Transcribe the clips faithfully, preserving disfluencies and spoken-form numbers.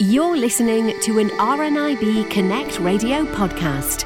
You're listening to an R N I B Connect radio podcast.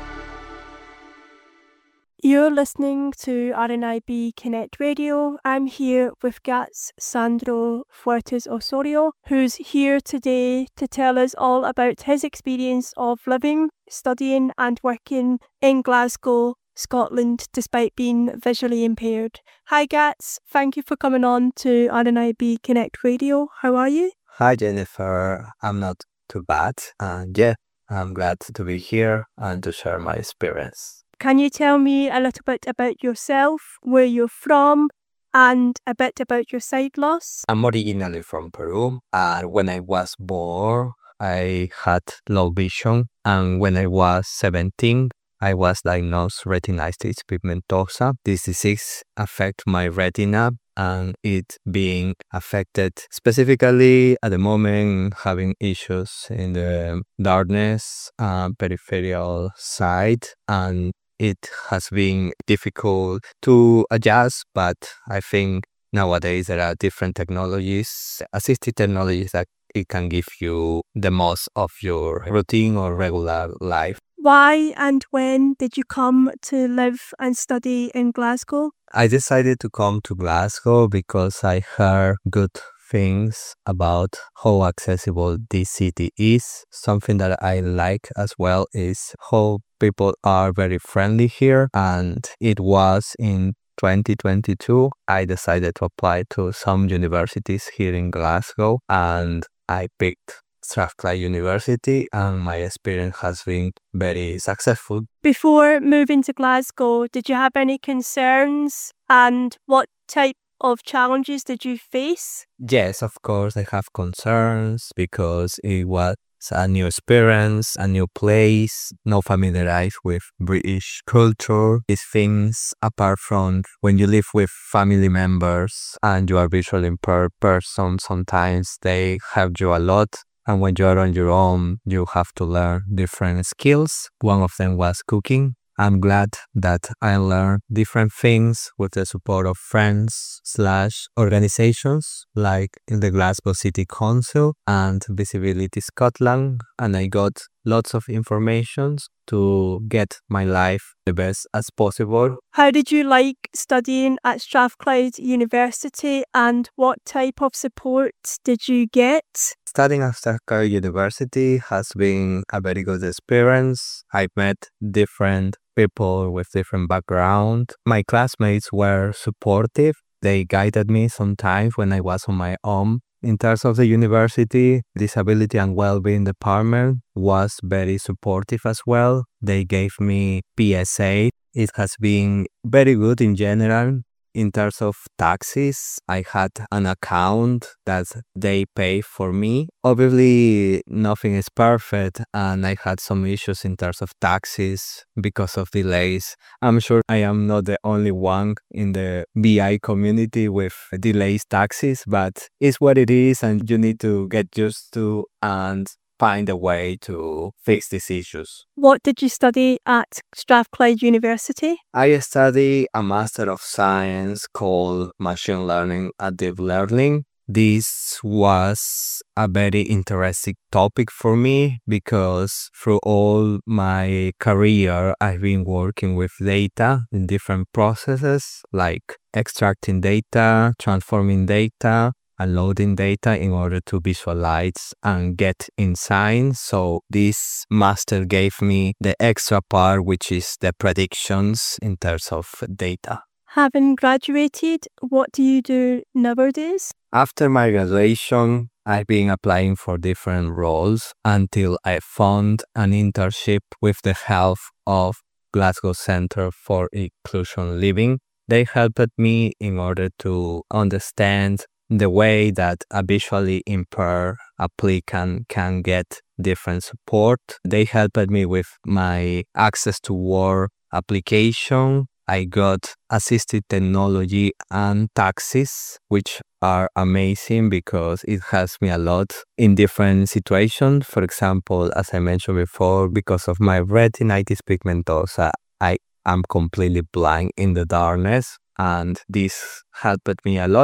You're listening to R N I B Connect Radio. I'm here with Gats Sandro Fuertes Osorio, who's here today to tell us all about his experience of living, studying and working in Glasgow, Scotland, despite being visually impaired. Hi Gats, thank you for coming on to R N I B Connect Radio. How are you? Hi Jennifer, I'm not too bad, and yeah, I'm glad to be here and to share my experience. Can you tell me a little bit about yourself, where you're from, and a bit about your sight loss? I'm originally from Peru, and when I was born, I had low vision, and when I was seventeen, I was diagnosed retinitis pigmentosa. This disease affects my retina, and it being affected specifically at the moment, having issues in the darkness, uh, peripheral side, and it has been difficult to adjust, but I think nowadays there are different technologies, assistive technologies that it can give you the most of your routine or regular life. Why and when did you come to live and study in Glasgow? I decided to come to Glasgow because I heard good things about how accessible this city is. Something that I like as well is how people are very friendly here, and it was in twenty twenty-two I decided to apply to some universities here in Glasgow, and I picked Strathclyde University, and my experience has been very successful. Before moving to Glasgow, did you have any concerns, and what type of challenges did you face? Yes, of course, I have concerns because it was a new experience, a new place, no familiarized with British culture. These things, apart from when you live with family members and you are visually impaired person, sometimes they help you a lot. And when you're on your own, you have to learn different skills. One of them was cooking. I'm glad that I learned different things with the support of friends slash organizations like in the Glasgow City Council and Visibility Scotland, and I got lots of information to get my life the best as possible. How did you like studying at Strathclyde University, and what type of support did you get? Studying at Strathclyde University has been a very good experience. I've met different people with different background. My classmates were supportive. They guided me sometimes when I was on my own. In terms of the university, Disability and Wellbeing Department was very supportive as well. They gave me P S A. It has been very good in general. In terms of taxes, I had an account that they pay for me. Obviously, nothing is perfect, and I had some issues in terms of taxes because of delays. I'm sure I am not the only one in the B I community with delays taxes, but it's what it is, and you need to get used to and find a way to fix these issues. What did you study at Strathclyde University? I study a Master of Science called Machine Learning and Deep Learning. This was a very interesting topic for me because through all my career, I've been working with data in different processes like extracting data, transforming data, and loading data in order to visualize and get insights. So this master gave me the extra part, which is the predictions in terms of data. Having graduated, what do you do nowadays? After my graduation, I've been applying for different roles until I found an internship with the help of Glasgow Centre for Inclusion Living. They helped me in order to understand the way that a visually impaired applicant can get different support. They helped me with my access to work application. I got assistive technology and taxes, which are amazing because it helps me a lot in different situations. For example, as I mentioned before, because of my retinitis pigmentosa, I am completely blind in the darkness, and this helped me a lot.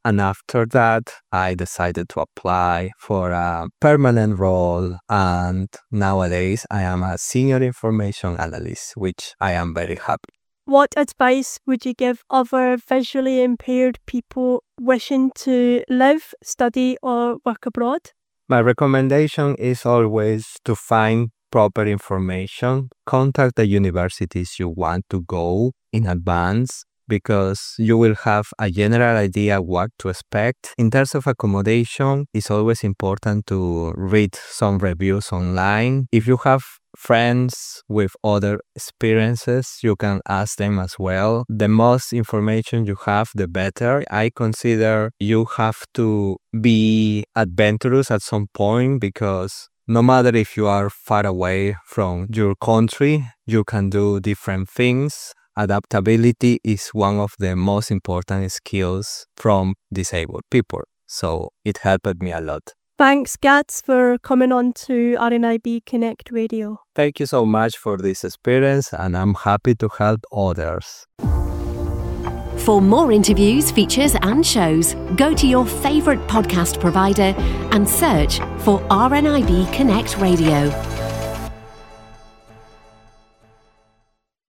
And after that, I decided to apply for a permanent role. And nowadays, I am a senior information analyst, which I am very happy. What advice would you give other visually impaired people wishing to live, study, or work abroad? My recommendation is always to find proper information, contact the universities you want to go in advance, because you will have a general idea what to expect. In terms of accommodation, it's always important to read some reviews online. If you have friends with other experiences, you can ask them as well. The most information you have, the better. I consider you have to be adventurous at some point, because no matter if you are far away from your country, you can do different things. Adaptability is one of the most important skills from disabled people. So it helped me a lot. Thanks, Gats, for coming on to R N I B Connect Radio. Thank you so much for this experience, and I'm happy to help others. For more interviews, features and shows, go to your favourite podcast provider and search for R N I B Connect Radio.